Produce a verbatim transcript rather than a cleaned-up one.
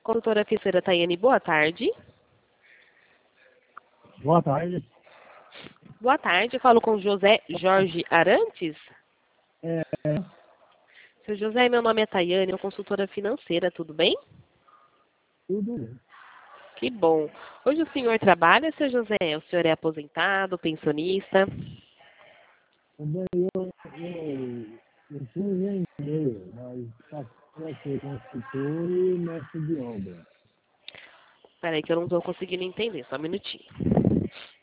consultora financeira Tayane, boa tarde. Boa tarde. Boa tarde, eu falo com José Jorge Arantes. É, é, Seu José, meu nome é Tayane, eu sou consultora financeira, tudo bem? tudo bem. Que bom. Hoje o senhor trabalha, seu José? O senhor é aposentado, pensionista? Também eu, eu, eu fui engenheiro, mas passei a ser construtor e mestre de obra. Peraí que eu não estou conseguindo entender, só um minutinho.